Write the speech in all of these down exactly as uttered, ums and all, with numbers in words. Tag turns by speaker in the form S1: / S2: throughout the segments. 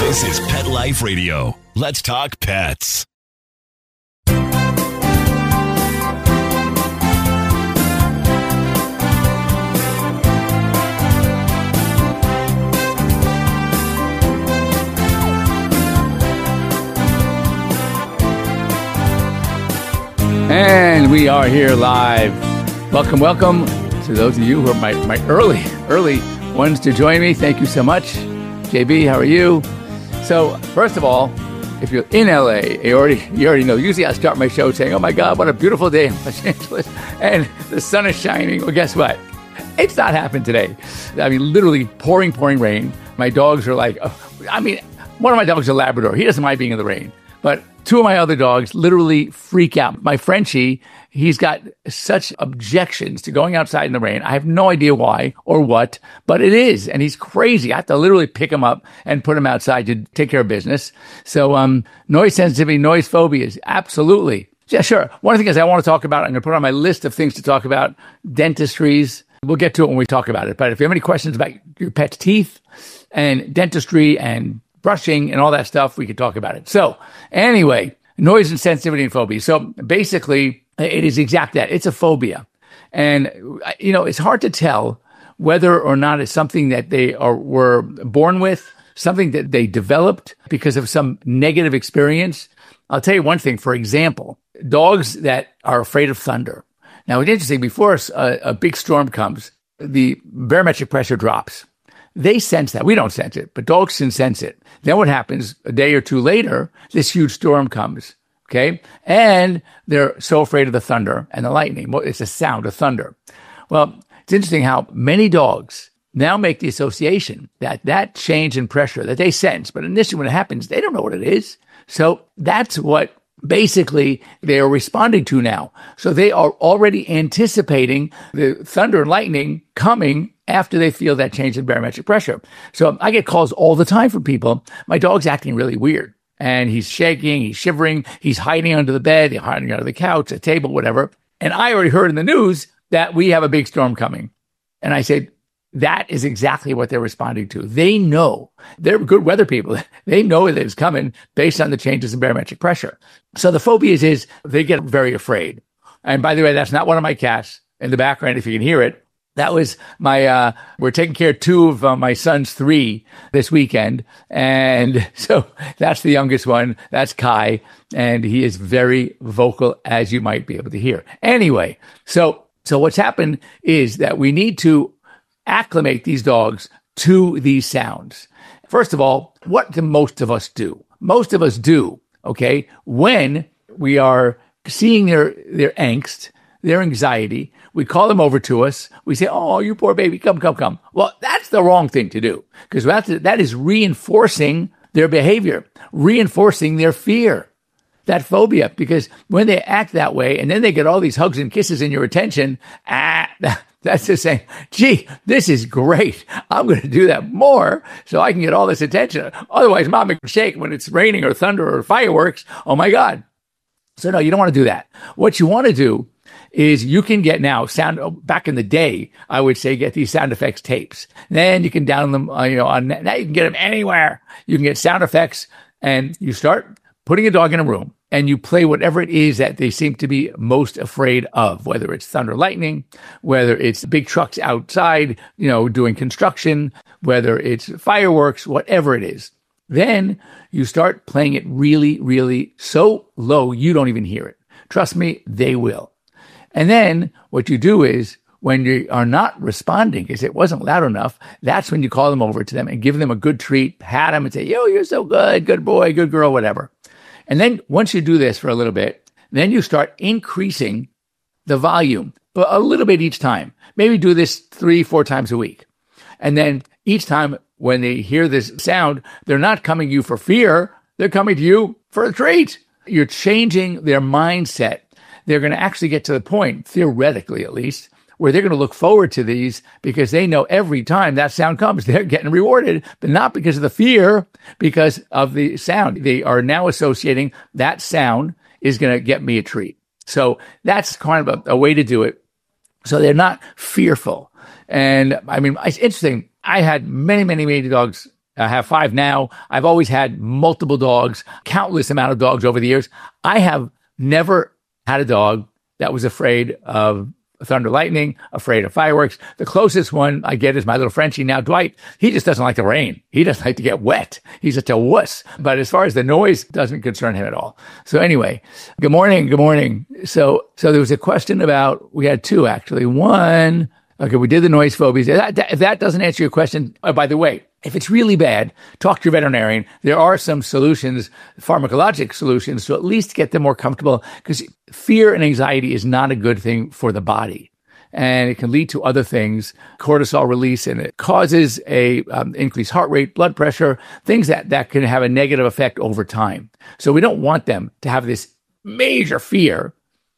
S1: This is Pet Life Radio. Let's talk pets.
S2: And we are here live. Welcome, welcome to those of you who are my, my early, early ones to join me. Thank you so much. J B, how are you? So, first of all, if you're in L A, you already, you already know. Usually I start my show saying, oh my God, what a beautiful day in Los Angeles. And the sun is shining. Well, guess what? It's not happened today. I mean, literally pouring, pouring rain. My dogs are like, oh, I mean, one of my dogs is a Labrador. He doesn't mind being in the rain. But two of my other dogs literally freak out. My Frenchie, he's got such objections to going outside in the rain. I have no idea why or what, but it is. And he's crazy. I have to literally pick him up and put him outside to take care of business. So um, noise sensitivity, noise phobias, absolutely. Yeah, sure. One of the things I want to talk about, I'm going to put on my list of things to talk about, dentistries. We'll get to it when we talk about it. But if you have any questions about your pet's teeth and dentistry and brushing and all that stuff, we could talk about it. So anyway, noise and sensitivity and phobia. So basically, it is exact that. It's a phobia. And, you know, it's hard to tell whether or not it's something that they are were born with, something that they developed because of some negative experience. I'll tell you one thing. For example, dogs that are afraid of thunder. Now, it's interesting. Before a, a big storm comes, the barometric pressure drops. They sense that. We don't sense it, but dogs can sense it. Then what happens a day or two later, this huge storm comes, okay? And they're so afraid of the thunder and the lightning. Well, it's a sound of thunder. Well, it's interesting how many dogs now make the association that that change in pressure that they sense, but initially when it happens, they don't know what it is. So that's what basically they are responding to now. So they are already anticipating the thunder and lightning coming after they feel that change in barometric pressure. So I get calls all the time from people. My dog's acting really weird. And he's shaking, he's shivering, he's hiding under the bed, he's hiding under the couch, a table, whatever. And I already heard in the news that we have a big storm coming. And I said, that is exactly what they're responding to. They know. They're good weather people. They know that it's coming based on the changes in barometric pressure. So the phobias is they get very afraid. And by the way, that's not one of my cats in the background, if you can hear it. That was my, uh, we're taking care of two of uh, my son's three this weekend. And so that's the youngest one. That's Kai. And he is very vocal, as you might be able to hear. Anyway, so, so what's happened is that we need to acclimate these dogs to these sounds. First of all, what do most of us do? Most of us do, okay, when we are seeing their, their angst, their anxiety, we call them over to us. We say, oh, you poor baby, come, come, come. Well, that's the wrong thing to do because that is reinforcing their behavior, reinforcing their fear, that phobia, because when they act that way and then they get all these hugs and kisses and your attention, ah, that's just saying, gee, this is great. I'm going to do that more so I can get all this attention. Otherwise, mom can shake when it's raining or thunder or fireworks. Oh, my God. So, no, you don't want to do that. What you want to do is you can get now sound back in the day, I would say get these sound effects tapes. Then you can download them, uh, you know, on now you can get them anywhere. You can get sound effects and you start putting a dog in a room and you play whatever it is that they seem to be most afraid of, whether it's thunder, lightning, whether it's big trucks outside, you know, doing construction, whether it's fireworks, whatever it is. Then you start playing it really, really so low you don't even hear it. Trust me, they will. And then what you do is when you are not responding because it wasn't loud enough, that's when you call them over to them and give them a good treat, pat them and say, yo, you're so good, good boy, good girl, whatever. And then once you do this for a little bit, then you start increasing the volume a little bit each time. Maybe do this three, four times a week. And then each time when they hear this sound, they're not coming to you for fear. They're coming to you for a treat. You're changing their mindset. They're going to actually get to the point, theoretically at least, where they're going to look forward to these because they know every time that sound comes, they're getting rewarded, but not because of the fear, because of the sound. They are now associating that sound is going to get me a treat. So that's kind of a, a way to do it. So they're not fearful. And I mean, it's interesting. I had many, many, many dogs I have five now. I've always had multiple dogs, countless amount of dogs over the years. I have never had a dog that was afraid of thunder, lightning, afraid of fireworks. The closest one I get is my little Frenchie now, Dwight. He just doesn't like the rain. He doesn't like to get wet. He's such a wuss. But as far as the noise, doesn't concern him at all. So anyway, good morning. Good morning. So, so there was a question about, we had two actually. One, okay, we did the noise phobias. That, that, if that doesn't answer your question, oh, by the way, if it's really bad, talk to your veterinarian. There are some solutions, pharmacologic solutions, to at least get them more comfortable, because fear and anxiety is not a good thing for the body. And it can lead to other things, cortisol release, and it causes a um, increased heart rate, blood pressure, things that, that can have a negative effect over time. So we don't want them to have this major fear.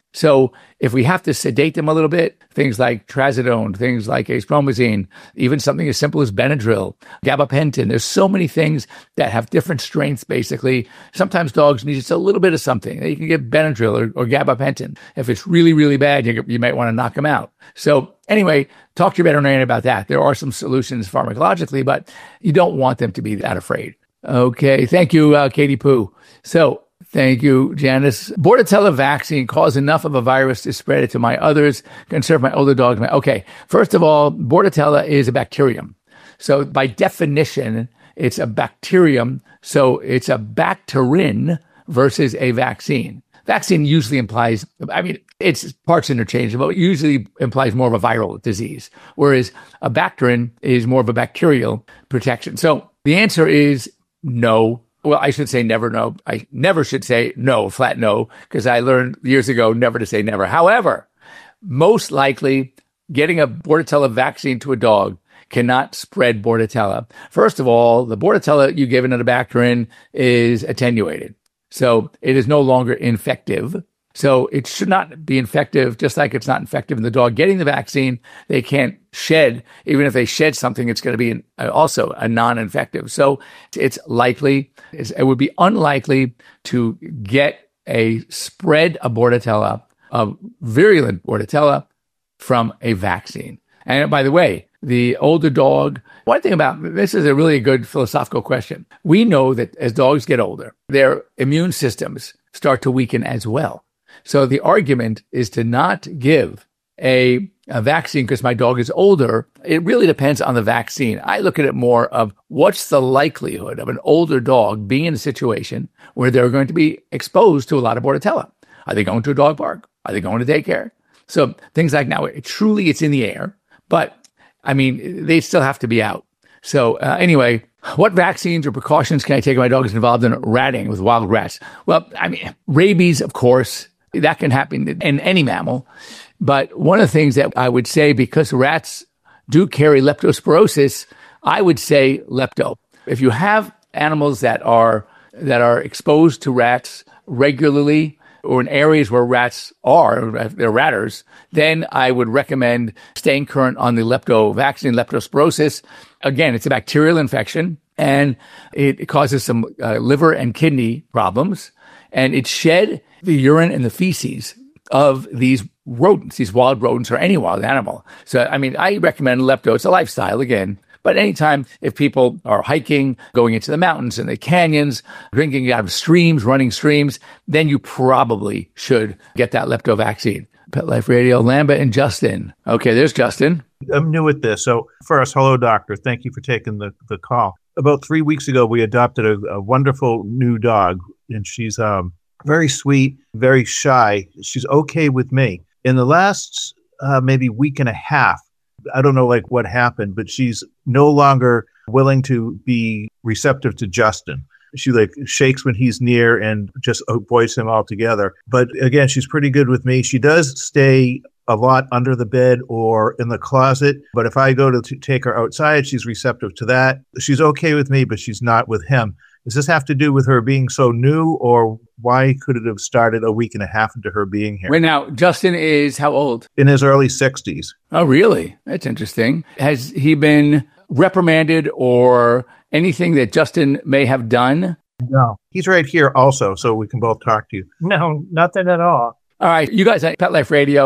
S2: So if we have to sedate them a little bit, things like trazodone, things like acepromazine, even something as simple as Benadryl, gabapentin, there's so many things that have different strengths, basically. Sometimes dogs need just a little bit of something. You can get Benadryl or, or gabapentin. If it's really, really bad, you, you might want to knock them out. So anyway, talk to your veterinarian about that. There are some solutions pharmacologically, but you don't want them to be that afraid. Okay, thank you, uh, Katie Poo. So, thank you, Janice. Bordetella vaccine caused enough of a virus to spread it to my others, conserve my older dogs. Okay, first of all, Bordetella is a bacterium. So by definition, it's a bacterium. So it's a bacterin versus a vaccine. Vaccine usually implies, I mean, it's parts interchangeable. It usually implies more of a viral disease, whereas a bacterin is more of a bacterial protection. So the answer is no. Well, I should say never no. I never should say no, flat no, because I learned years ago never to say never. However, most likely getting a Bordetella vaccine to a dog cannot spread Bordetella. First of all, the Bordetella you give in a bacterin is attenuated. So it is no longer infective. So it should not be infective, just like it's not infective in the dog getting the vaccine. They can't shed. Even if they shed something, it's going to be an, also a non-infective. So it's likely, it's, it would be unlikely to get a spread of Bordetella, of virulent Bordetella, from a vaccine. And by the way, the older dog, one thing about this is a really good philosophical question. We know that as dogs get older, their immune systems start to weaken as well. So the argument is to not give a, a vaccine because my dog is older. It really depends on the vaccine. I look at it more of what's the likelihood of an older dog being in a situation where they're going to be exposed to a lot of Bordetella. Are they going to a dog park? Are they going to daycare? So things like now, it, truly it's in the air, but I mean, they still have to be out. So uh, anyway, what vaccines or precautions can I take if my dog is involved in ratting with wild rats? Well, I mean, rabies, of course. That can happen in any mammal. But one of the things that I would say, because rats do carry leptospirosis, I would say lepto. If you have animals that are that are exposed to rats regularly or in areas where rats are, they're ratters, then I would recommend staying current on the lepto vaccine, leptospirosis. Again, it's a bacterial infection, and it causes some uh, liver and kidney problems. And it shed the urine and the feces of these rodents, these wild rodents or any wild animal. So, I mean, I recommend lepto. It's a lifestyle again. But anytime if people are hiking, going into the mountains and the canyons, drinking out of streams, running streams, then you probably should get that lepto vaccine. Pet Life Radio, Lambert and Justin. Okay, there's Justin.
S3: I'm new at this. So first, hello, doctor. Thank you for taking the, the call. About three weeks ago, we adopted a, a wonderful new dog, and she's um, very sweet, very shy. She's okay with me. In the last uh, maybe week and a half, I don't know like what happened, but she's no longer willing to be receptive to Justin. She like shakes when he's near and just avoids him altogether. But again, she's pretty good with me. She does stay a lot under the bed or in the closet. But if I go to t- take her outside, she's receptive to that. She's okay with me, but she's not with him. Does this have to do with her being so new, or why could it have started a week and a half into her being here?
S2: Wait, now, Justin is how old?
S3: In his early sixties.
S2: Oh, really? That's interesting. Has he been reprimanded or anything that Justin may have done?
S3: No. He's right here also, so we can both talk to you.
S4: No, nothing at all.
S2: All right. You guys at Pet Life Radio,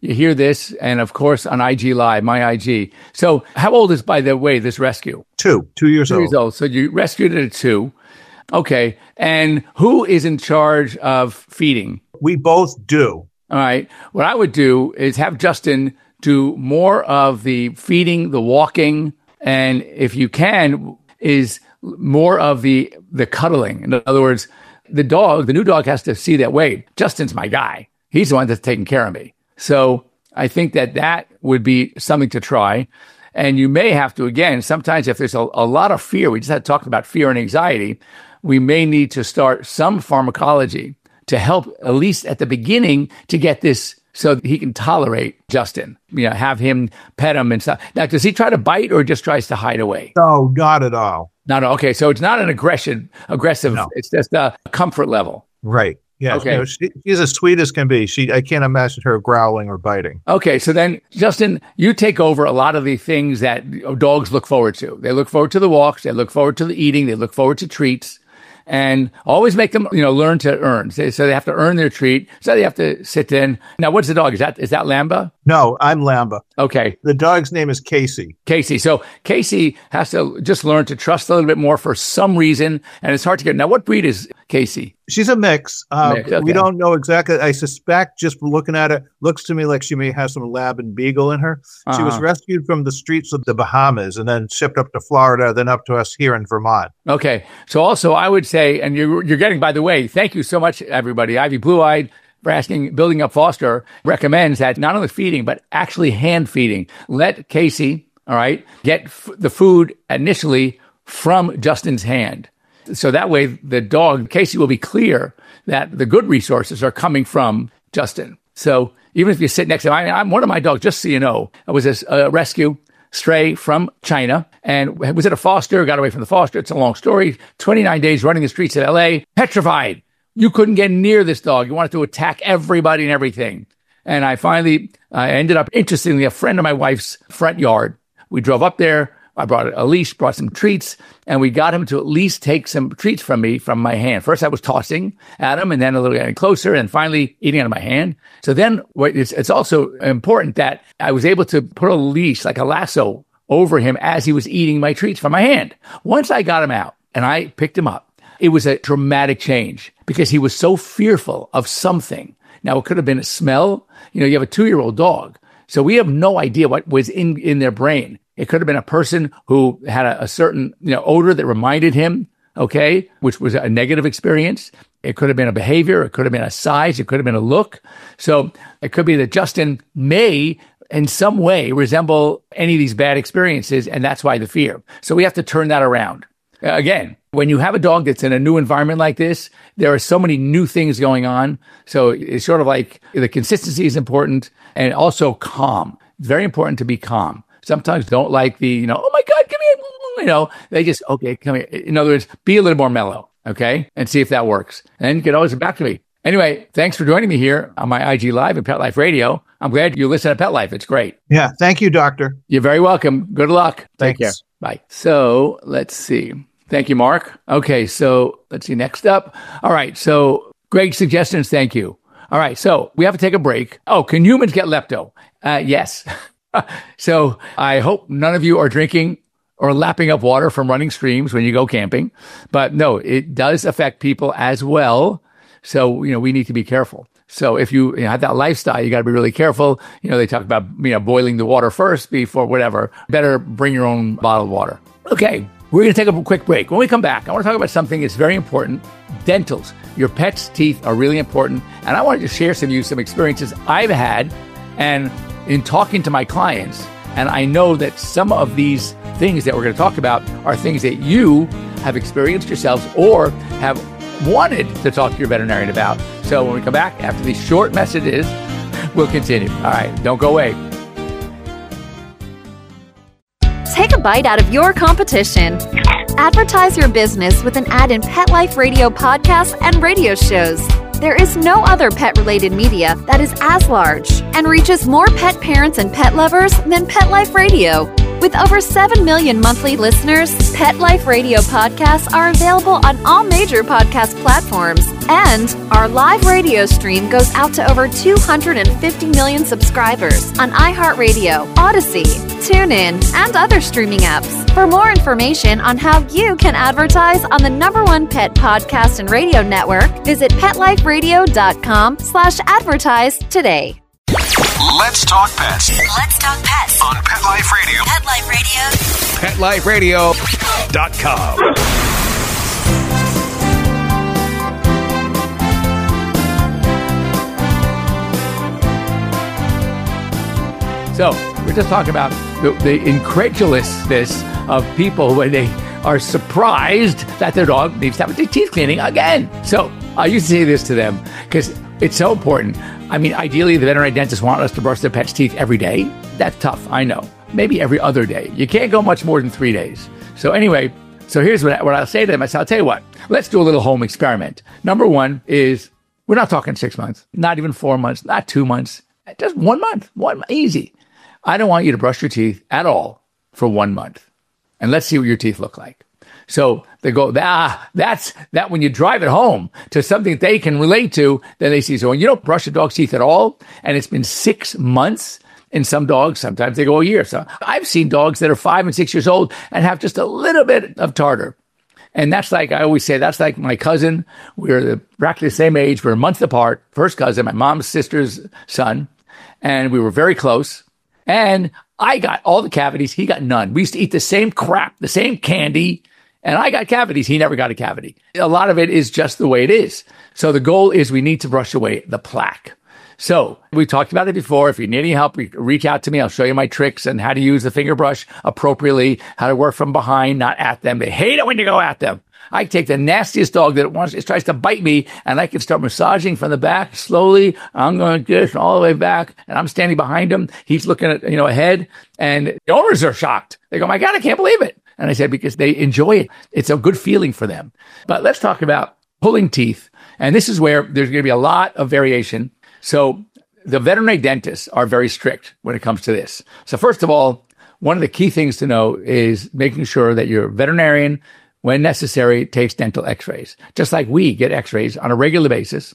S2: you hear this, and of course on I G Live, my I G. So how old is, by the way, this rescue?
S3: Two, two years
S2: two
S3: old.
S2: years old. So you rescued it at two. Okay. And who is in charge of feeding?
S3: We both do.
S2: All right. What I would do is have Justin do more of the feeding, the walking, and if you can, is more of the the cuddling. In other words, the dog, the new dog has to see that, wait, Justin's my guy. He's the one that's taking care of me. So I think that that would be something to try. And you may have to, again, sometimes if there's a, a lot of fear, we just had talked about fear and anxiety, we may need to start some pharmacology to help, at least at the beginning, to get this so that he can tolerate Justin, you know, have him pet him and stuff. Now, does he try to bite or just tries to hide away?
S3: No, not at all.
S2: Not okay. So it's not an aggression, aggressive.
S3: No.
S2: It's just a comfort level.
S3: Right. Yeah.
S2: Okay.
S3: No, she, she's as sweet as can be. She, I can't imagine her growling or biting.
S2: Okay. So then, Justin, you take over a lot of the things that dogs look forward to. They look forward to the walks. They look forward to the eating. They look forward to treats. And always make them, you know, learn to earn. So they have to earn their treat. So they have to sit in. Now, what's the dog? Is that is that Lamba?
S3: No, I'm Lamba.
S2: Okay.
S3: The dog's name is Casey.
S2: Casey. So Casey has to just learn to trust a little bit more for some reason. And it's hard to get. Now, what breed is Casey?
S3: She's a mix. Um,
S2: Mix, okay.
S3: We don't know exactly. I suspect just looking at it, looks to me like she may have some Lab and Beagle in her.
S2: Uh-huh.
S3: She was rescued from the streets of the Bahamas and then shipped up to Florida, then up to us here in Vermont.
S2: Okay. So also I would say, and you're, you're getting, by the way, thank you so much, everybody. Ivy Blue Eyed for asking, Building Up Foster recommends that not only feeding, but actually hand feeding. Let Casey, all right, get f- the food initially from Justin's hand. So that way the dog, Casey, will be clear that the good resources are coming from Justin. So even if you sit next to him, I, I'm one of my dogs, just so you know, I was a, a rescue stray from China and was at a foster, got away from the foster. It's a long story. twenty-nine days running the streets of L A, petrified. You couldn't get near this dog. You wanted to attack everybody and everything. And I finally uh, ended up, interestingly, a friend of my wife's front yard. We drove up there. I brought a leash, brought some treats, and we got him to at least take some treats from me, from my hand. First, I was tossing at him, and then a little getting closer, and finally eating out of my hand. So then it's, it's also important that I was able to put a leash, like a lasso, over him as he was eating my treats from my hand. Once I got him out and I picked him up, it was a dramatic change because he was so fearful of something. Now, it could have been a smell. You know, you have a two-year-old dog, so we have no idea what was in, in their brain. It could have been a person who had a, a certain, you know, odor that reminded him, okay, which was a negative experience. It could have been a behavior. It could have been a size. It could have been a look. So it could be that Justin may, in some way, resemble any of these bad experiences, and that's why the fear. So we have to turn that around. Uh, again, when you have a dog that's in a new environment like this, there are so many new things going on. So it's sort of like the consistency is important and also calm. It's very important to be calm. Sometimes don't like the, you know, oh my God, come here. You know, they just, okay, come here. In other words, be a little more mellow, okay? And see if that works. And you can always get back to me. Anyway, thanks for joining me here on my I G Live and Pet Life Radio. I'm glad you listen to Pet Life. It's great.
S3: Yeah. Thank you, doctor.
S2: You're very welcome. Good luck. Take
S3: Thanks.
S2: care. Bye. So let's see. Thank you, Mark. Okay, so let's see. Next up. All right, so Greg's suggestions, thank you. All right, so we have to take a break. Oh, can humans get lepto? Uh, yes. So I hope none of you are drinking or lapping up water from running streams when you go camping. But no, it does affect people as well. So, you know, we need to be careful. So if you, you know, have that lifestyle, you got to be really careful. You know, they talk about, you know, boiling the water first before whatever. Better bring your own bottled water. Okay, we're going to take a quick break. When we come back, I want to talk about something that's very important. Dentals. Your pet's teeth are really important. And I wanted to share some of you some experiences I've had and in talking to my clients. And I know that some of these things that we're going to talk about are things that you have experienced yourselves or have wanted to talk to your veterinarian about. So when we come back after these short messages, we'll continue. All right, don't go away.
S4: Take a bite out of your competition. Advertise your business with an ad in Pet Life Radio podcasts and radio shows. There is no other pet-related media that is as large and reaches more pet parents and pet lovers than Pet Life Radio. With over seven million monthly listeners, Pet Life Radio podcasts are available on all major podcast platforms. And our live radio stream goes out to over two hundred fifty million subscribers on iHeartRadio, Odyssey, TuneIn, and other streaming apps. For more information on how you can advertise on the number one pet podcast and radio network, visit PetLifeRadio.com slash advertise today.
S1: Let's talk pets
S5: Let's talk pets
S1: on Pet Life Radio.
S5: Pet Life Radio.
S1: Pet Life Radio dot com.
S2: So we're just talking about the, the incredulousness of people when they are surprised that their dog needs to have their teeth cleaning again. So I used to say this to them because it's so important. I mean, ideally, the veterinary dentists want us to brush their pet's teeth every day. That's tough, I know. Maybe every other day. You can't go much more than three days. So anyway, so here's what, I, what I'll say to them. I say, I'll tell you what, let's do a little home experiment. Number one is, we're not talking six months, not even four months, not two months, just one month, one easy. I don't want you to brush your teeth at all for one month. And let's see what your teeth look like. So they go, ah, that's that when you drive it home to something they can relate to, then they see. So when you don't brush a dog's teeth at all, and it's been six months, in some dogs, sometimes they go a year. So I've seen dogs that are five and six years old and have just a little bit of tartar. And that's like, I always say, that's like my cousin. We're the, practically the same age. We're a month apart. First cousin, my mom's sister's son. And we were very close. And I got all the cavities. He got none. We used to eat the same crap, the same candy. And I got cavities. He never got a cavity. A lot of it is just the way it is. So the goal is we need to brush away the plaque. So we talked about it before. If you need any help, reach out to me. I'll show you my tricks and how to use the finger brush appropriately, how to work from behind, not at them. They hate it when you go at them. I take the nastiest dog that wants, it tries to bite me, and I can start massaging from the back slowly. I'm going this all the way back, and I'm standing behind him. He's looking at, you know, ahead, and the owners are shocked. They go, my God, I can't believe it. And I said, because they enjoy it. It's a good feeling for them. But let's talk about pulling teeth. And this is where there's going to be a lot of variation. So the veterinary dentists are very strict when it comes to this. So first of all, one of the key things to know is making sure that your veterinarian, when necessary, takes dental x-rays. Just like we get x-rays on a regular basis.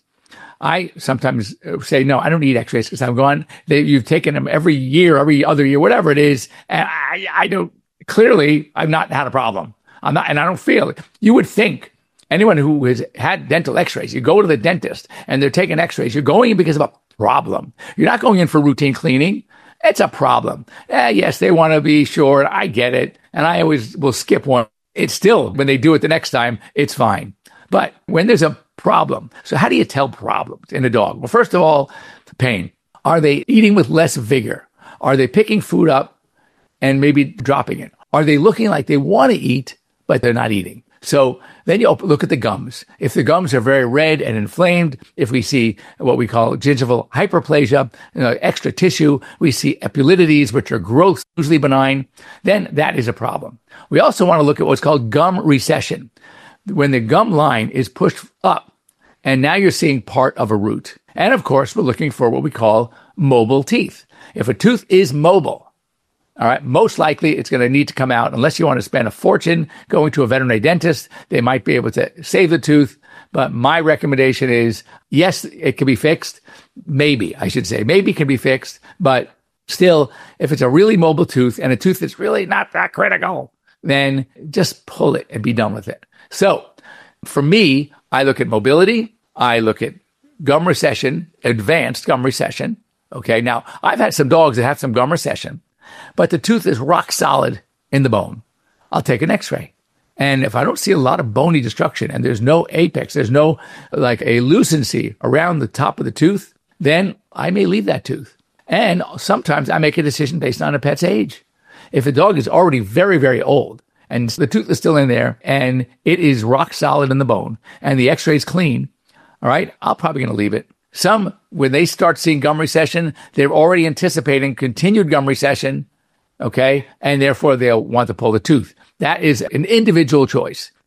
S2: I sometimes say, no, I don't need x-rays because I'm going, they, you've taken them every year, every other year, whatever it is. And I, I don't, clearly, I've not had a problem. I'm not, and I don't feel it. You would think anyone who has had dental x-rays, you go to the dentist and they're taking x-rays, you're going in because of a problem. You're not going in for routine cleaning. It's a problem. Eh, yes, they want to be sure. I get it. And I always will skip one. It's still, when they do it the next time, it's fine. But when there's a problem, so how do you tell problems in a dog? Well, first of all, pain. Are they eating with less vigor? Are they picking food up and maybe dropping it? Are they looking like they want to eat, but they're not eating? So then you look at the gums. If the gums are very red and inflamed, if we see what we call gingival hyperplasia, you know, extra tissue, we see epulidities, which are growths, usually benign, then that is a problem. We also want to look at what's called gum recession. When the gum line is pushed up, and now you're seeing part of a root. And of course, we're looking for what we call mobile teeth. If a tooth is mobile, all right, most likely it's going to need to come out unless you want to spend a fortune going to a veterinary dentist. They might be able to save the tooth. But my recommendation is, yes, it can be fixed. Maybe, I should say, maybe it can be fixed. But still, if it's a really mobile tooth and a tooth that's really not that critical, then just pull it and be done with it. So for me, I look at mobility. I look at gum recession, advanced gum recession. Okay, now I've had some dogs that have some gum recession, but the tooth is rock solid in the bone. I'll take an x-ray. And if I don't see a lot of bony destruction and there's no apex, there's no like a lucency around the top of the tooth, then I may leave that tooth. And sometimes I make a decision based on a pet's age. If a dog is already very, very old and the tooth is still in there and it is rock solid in the bone and the x-ray is clean, all right, I'm probably going to leave it. Some, when they start seeing gum recession, they're already anticipating continued gum recession, okay? And therefore, they'll want to pull the tooth. That is an individual choice.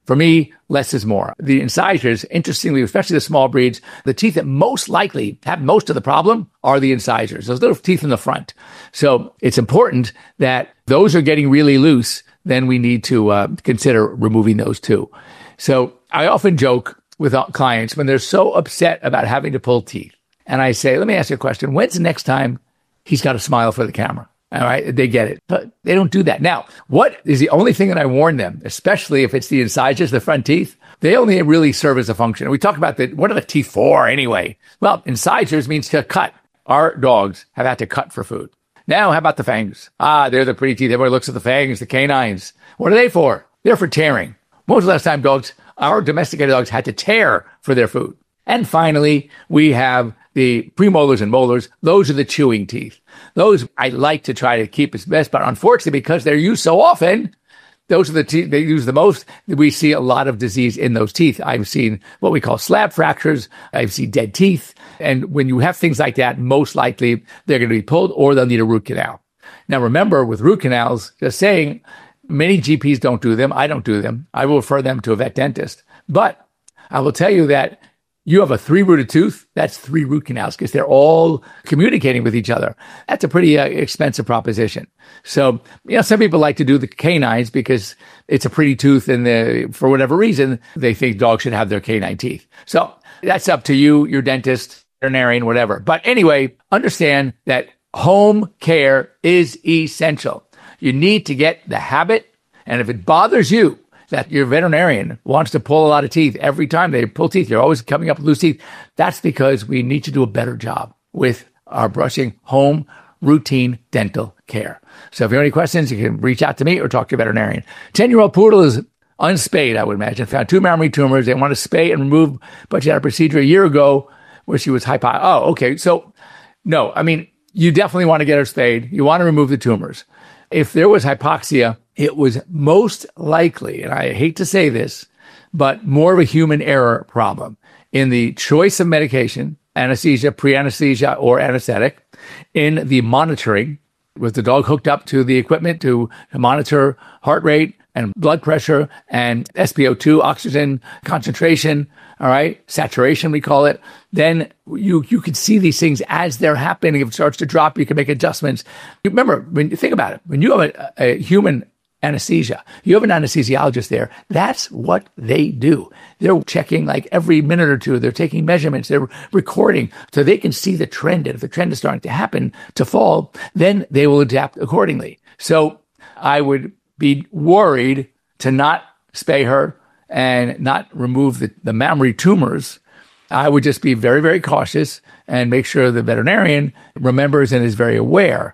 S2: For me, less is more. The incisors, interestingly, especially the small breeds, the teeth that most likely have most of the problem are the incisors, those little teeth in the front. So it's important that those are getting really loose. Then we need to uh, consider removing those too. So I often joke with clients when they're so upset about having to pull teeth. And I say, let me ask you a question. When's the next time he's got to smile for the camera? All right, they get it, but they don't do that. Now, what is the only thing that I warn them, especially if it's the incisors, the front teeth, they only really serve as a function. We talk about the, what are the teeth for anyway? Well, incisors means to cut. Our dogs have had to cut for food. Now, how about the fangs? Ah, they're the pretty teeth. Everybody looks at the fangs, the canines. What are they for? They're for tearing. When was the last time dogs, our domesticated dogs, had to tear for their food? And finally, we have the premolars and molars. Those are the chewing teeth. Those I like to try to keep as best, but unfortunately, because they're used so often, those are the teeth they use the most. We see a lot of disease in those teeth. I've seen what we call slab fractures. I've seen dead teeth. And when you have things like that, most likely they're going to be pulled or they'll need a root canal. Now, remember, with root canals, just saying, many G Ps don't do them. I don't do them. I will refer them to a vet dentist. But I will tell you that you have a three-rooted tooth, that's three root canals because they're all communicating with each other. That's a pretty uh, expensive proposition. So, you know, some people like to do the canines because it's a pretty tooth and the, for whatever reason, they think dogs should have their canine teeth. So that's up to you, your dentist, veterinarian, whatever. But anyway, understand that home care is essential. You need to get the habit, and if it bothers you that your veterinarian wants to pull a lot of teeth every time they pull teeth, you're always coming up with loose teeth, that's because we need to do a better job with our brushing home routine dental care. So if you have any questions, you can reach out to me or talk to your veterinarian. ten-year-old poodle is unspayed, I would imagine. Found two mammary tumors. They want to spay and remove, but she had a procedure a year ago where she was hypo. Oh, okay. So no, I mean, you definitely want to get her spayed. You want to remove the tumors. If there was hypoxia, it was most likely, and I hate to say this, but more of a human error problem in the choice of medication, anesthesia, pre-anesthesia, or anesthetic, in the monitoring, with the dog hooked up to the equipment to, to monitor heart rate and blood pressure and S p O two, oxygen concentration, all right, saturation, we call it, then you you can see these things as they're happening. If it starts to drop, you can make adjustments. You remember, when you think about it, when you have a, a human anesthesia, you have an anesthesiologist there, that's what they do. They're checking like every minute or two. They're taking measurements. They're recording so they can see the trend. And if the trend is starting to happen to fall, then they will adapt accordingly. So I would be worried to not spay her and not remove the, the mammary tumors. I would just be very, very cautious and make sure the veterinarian remembers and is very aware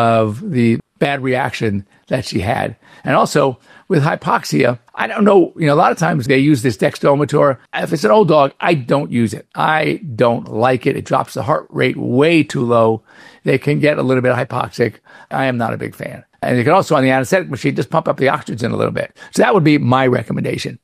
S2: of the bad reaction that she had. And also with hypoxia, I don't know, you know, a lot of times they use this dextrometer. If it's an old dog, I don't use it. I don't like it. It drops the heart rate way too low. They can get a little bit hypoxic. I am not a big fan. And you can also, on the anesthetic machine, just pump up the oxygen a little bit. So that would be my recommendation.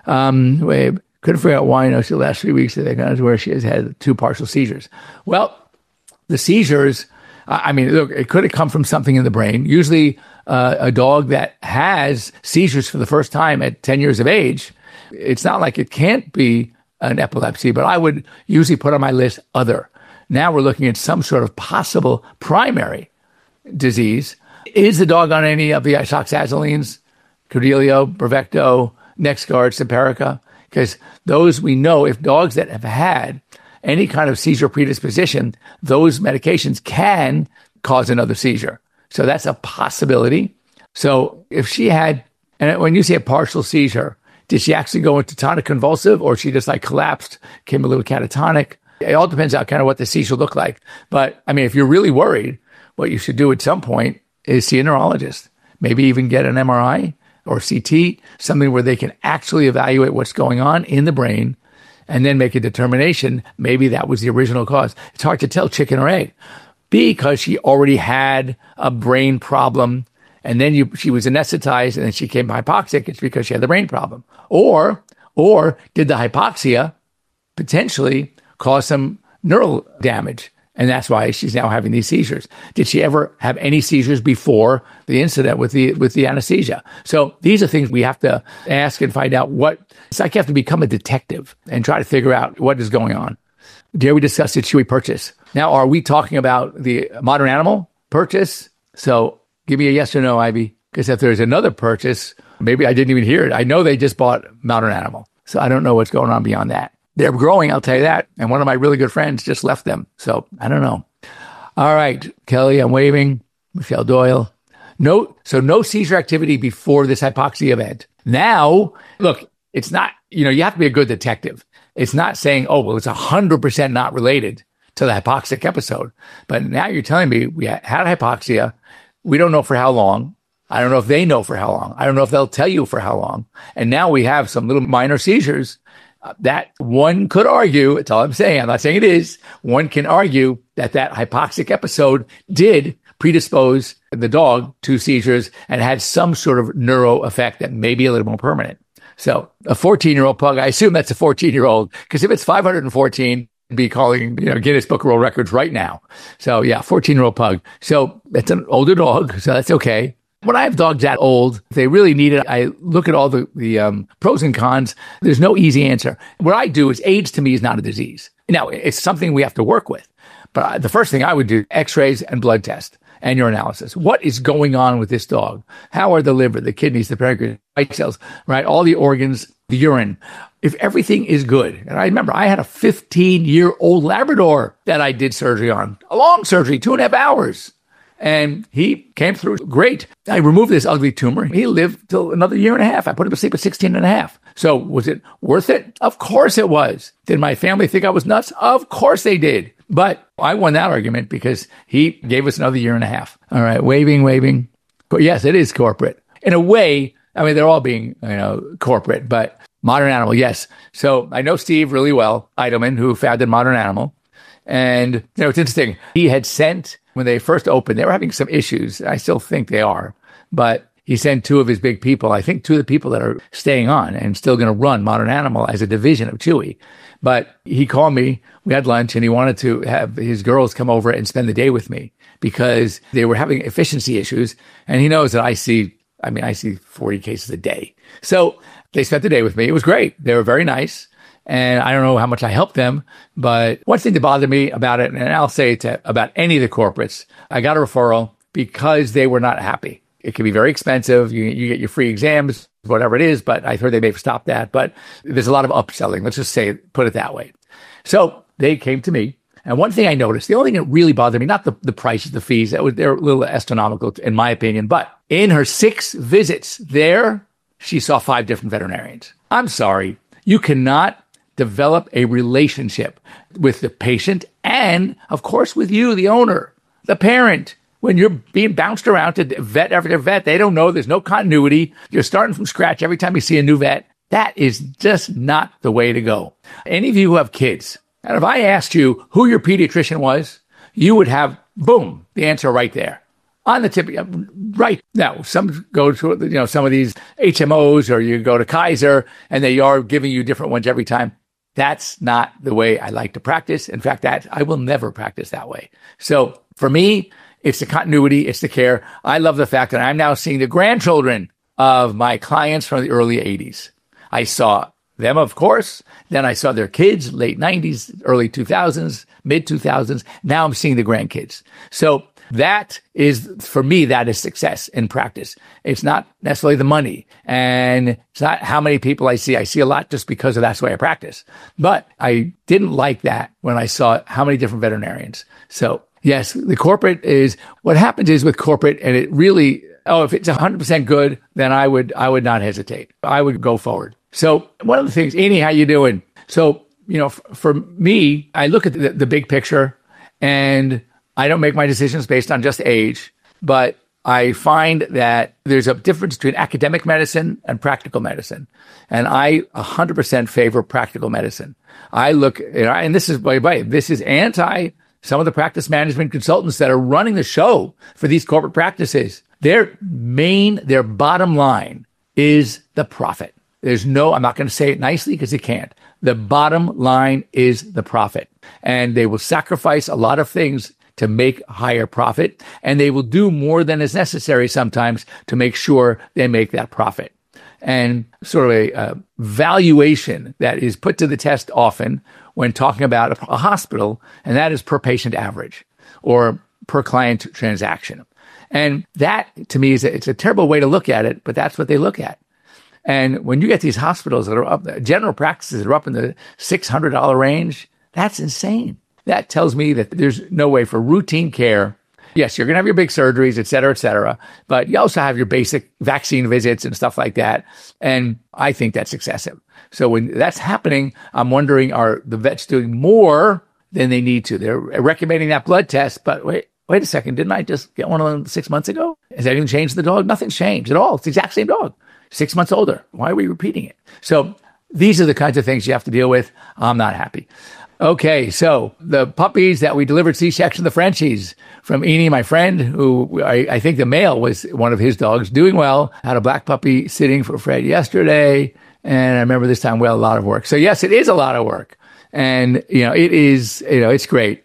S2: Um, we couldn't figure out why, you know, she the last three weeks, they got to where she has had two partial seizures. Well, the seizures, I mean, look, it could have come from something in the brain. Usually uh, a dog that has seizures for the first time at ten years of age, it's not like it can't be an epilepsy, but I would usually put on my list other. Now we're looking at some sort of possible primary disease. Is the dog on any of the isoxazolines, Credelio, Bravecto, NexGard, Simparica? Because those we know, if dogs that have had any kind of seizure predisposition, those medications can cause another seizure. So that's a possibility. So if she had, and when you say a partial seizure, did she actually go into tonic convulsive, or she just like collapsed, came a little catatonic? It all depends on kind of what the seizure looked like. But I mean, if you're really worried, what you should do at some point is see a neurologist, maybe even get an M R I or C T, something where they can actually evaluate what's going on in the brain and then make a determination. Maybe that was the original cause. It's hard to tell chicken or egg because she already had a brain problem and then you, she was anesthetized and then she became hypoxic. It's because she had the brain problem. Or, or did the hypoxia potentially cause some neural damage? And that's why she's now having these seizures. Did she ever have any seizures before the incident with the with the anesthesia? So these are things we have to ask and find out what. It's like you have to become a detective and try to figure out what is going on. Dare we discuss it? Should we purchase? Now, are we talking about the Modern Animal purchase? So give me a yes or no, Ivy. Because if there's another purchase, maybe I didn't even hear it. I know they just bought Modern Animal. So I don't know what's going on beyond that. They're growing, I'll tell you that. And one of my really good friends just left them. So I don't know. All right, Kelly, I'm waving. Michelle Doyle. No, so no seizure activity before this hypoxia event. Now, look, it's not, you know, you have to be a good detective. It's not saying, oh, well, it's one hundred percent not related to the hypoxic episode. But now you're telling me we had hypoxia. We don't know for how long. I don't know if they know for how long. I don't know if they'll tell you for how long. And now we have some little minor seizures. Uh, that one could argue, that's all I'm saying, I'm not saying it is, one can argue that that hypoxic episode did predispose the dog to seizures and had some sort of neuro effect that may be a little more permanent. So a fourteen-year-old pug, I assume that's a fourteen-year-old, because if it's five hundred fourteen, it'd be calling, you know, Guinness Book of World Records right now. So yeah, fourteen-year-old pug. So that's an older dog, so that's okay. When I have dogs that old, if they really need it, I look at all the, the um, pros and cons. There's no easy answer. What I do is AIDS to me is not a disease. Now, it's something we have to work with. But the first thing I would do, x-rays and blood test and urinalysis. What is going on with this dog? How are the liver, the kidneys, the pancreas, white cells, right? All the organs, the urine. If everything is good, and I remember I had a fifteen-year-old Labrador that I did surgery on, a long surgery, two and a half hours. And he came through great. I removed this ugly tumor. He lived till another year and a half. I put him to sleep at sixteen and a half. So was it worth it? Of course it was. Did my family think I was nuts? Of course they did. But I won that argument because he gave us another year and a half. All right, waving, waving. But yes, it is corporate. In a way, I mean, they're all being, you know, corporate, but Modern Animal, yes. So I know Steve really well, Eidelman, who founded Modern Animal. And, you know, it's interesting. He had sent, when they first opened, they were having some issues. I still think they are. But he sent two of his big people, I think two of the people that are staying on and still going to run Modern Animal as a division of Chewy. But he called me, we had lunch, and he wanted to have his girls come over and spend the day with me because they were having efficiency issues. And he knows that I see, I mean, I see forty cases a day. So they spent the day with me. It was great. They were very nice. And I don't know how much I helped them, but one thing that bothered me about it, and I'll say it to, about any of the corporates, I got a referral because they were not happy. It can be very expensive. You, you get your free exams, whatever it is, but I heard they may have stopped that. But there's a lot of upselling. Let's just say, put it that way. So they came to me. And one thing I noticed, the only thing that really bothered me, not the, the prices, the fees, that was, they're a little astronomical in my opinion, but in her six visits there, she saw five different veterinarians. I'm sorry. You cannot develop a relationship with the patient and, of course, with you, the owner, the parent. When you're being bounced around to vet after vet, they don't know. There's no continuity. You're starting from scratch every time you see a new vet. That is just not the way to go. Any of you who have kids, and if I asked you who your pediatrician was, you would have, boom, the answer right there. On the tip, right now, some go to, you know, some of these H M Os, or you go to Kaiser and they are giving you different ones every time. That's not the way I like to practice. In fact, that I will never practice that way. So for me, it's the continuity, it's the care. I love the fact that I'm now seeing the grandchildren of my clients from the early eighties. I saw them, of course. Then I saw their kids, late nineties, early two thousands, mid two thousands. Now I'm seeing the grandkids. So that is, for me, that is success in practice. It's not necessarily the money, and it's not how many people I see. I see a lot just because of that's the way I practice. But I didn't like that when I saw how many different veterinarians. So yes, the corporate is, what happens is with corporate, and it really, oh, if it's one hundred percent good, then I would, I would not hesitate. I would go forward. So one of the things, Amy, how you doing? So, you know, f- for me, I look at the, the big picture, and I don't make my decisions based on just age, but I find that there's a difference between academic medicine and practical medicine. And I one hundred percent favor practical medicine. I look, you know, and this is, by the way, this is anti some of the practice management consultants that are running the show for these corporate practices. Their main, their bottom line is the profit. There's no, I'm not going to say it nicely because it can't. The bottom line is the profit. And they will sacrifice a lot of things to make higher profit. And they will do more than is necessary sometimes to make sure they make that profit. And sort of a, a valuation that is put to the test often when talking about a, a hospital, and that is per patient average or per client transaction. And that, to me, is a, it's a terrible way to look at it, but that's what they look at. And when you get these hospitals that are up, general practices that are up in the six hundred dollars range, that's insane. That tells me that there's no way for routine care. Yes, you're going to have your big surgeries, et cetera, et cetera, but you also have your basic vaccine visits and stuff like that. And I think that's excessive. So when that's happening, I'm wondering, are the vets doing more than they need to? They're recommending that blood test, but wait, wait a second, didn't I just get one of them six months ago? Has anything changed the dog? Nothing's changed at all. It's the exact same dog, six months older. Why are we repeating it? So these are the kinds of things you have to deal with. I'm not happy. Okay, so the puppies that we delivered C-section, the Frenchies, from Eni, my friend, who I, I think the male was one of his dogs, doing well. Had a black puppy sitting for Fred yesterday, and I remember this time, well, a lot of work. So yes, it is a lot of work, and you know, it is, you know, it's great.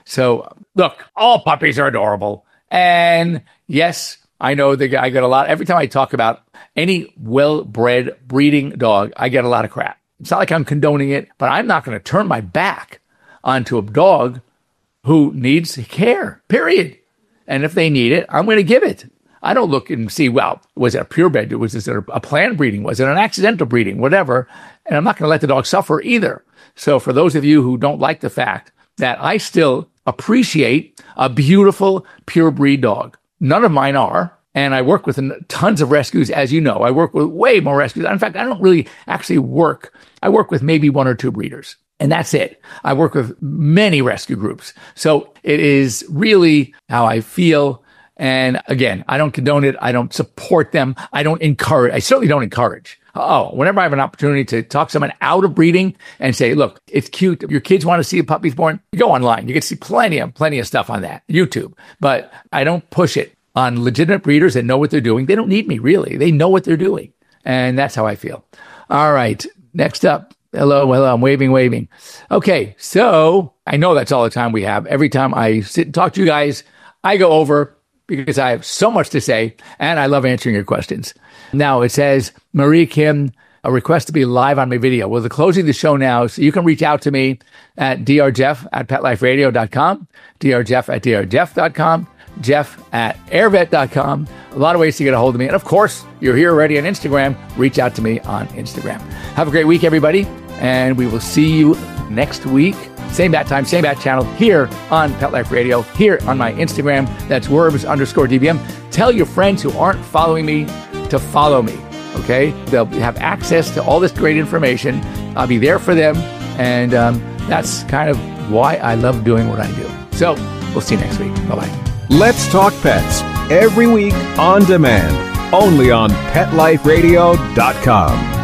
S2: So look, all puppies are adorable, and yes, I know that I get a lot. Every time I talk about any well-bred breeding dog, I get a lot of crap. It's not like I'm condoning it, but I'm not going to turn my back onto a dog who needs care, period. And if they need it, I'm going to give it. I don't look and see, well, was it a purebred? Was it a planned breeding? Was it an accidental breeding? Whatever. And I'm not going to let the dog suffer either. So for those of you who don't like the fact that I still appreciate a beautiful pure breed dog, none of mine are. And I work with tons of rescues, as you know. I work with way more rescues. In fact, I don't really actually work. I work with maybe one or two breeders, and that's it. I work with many rescue groups. So it is really how I feel. And again, I don't condone it. I don't support them. I don't encourage. I certainly don't encourage. Oh, whenever I have an opportunity to talk someone out of breeding and say, look, it's cute. Your kids want to see a puppy's born, you go online. You can see plenty of, plenty of stuff on that, YouTube. But I don't push it on legitimate breeders that know what they're doing. They don't need me, really. They know what they're doing. And that's how I feel. All right. Next up. Hello, hello. I'm waving, waving. Okay. So I know that's all the time we have. Every time I sit and talk to you guys, I go over because I have so much to say and I love answering your questions. Now it says, Marie Kim, a request to be live on my video. Well, they're closing the show now, so you can reach out to me at d r jeff at pet life radio dot com, d r jeff at d r jeff dot com. Jeff at airvet dot com. A lot of ways to get a hold of me. And of course, you're here already on Instagram. Reach out to me on Instagram. Have a great week, everybody. And we will see you next week. Same bat time, same bat channel here on Pet Life Radio, here on my Instagram. That's worms underscore D B M. Tell your friends who aren't following me to follow me. Okay? They'll have access to all this great information. I'll be there for them. And um, that's kind of why I love doing what I do. So we'll see you next week. Bye-bye.
S6: Let's Talk Pets, every week on demand, only on pet life radio dot com.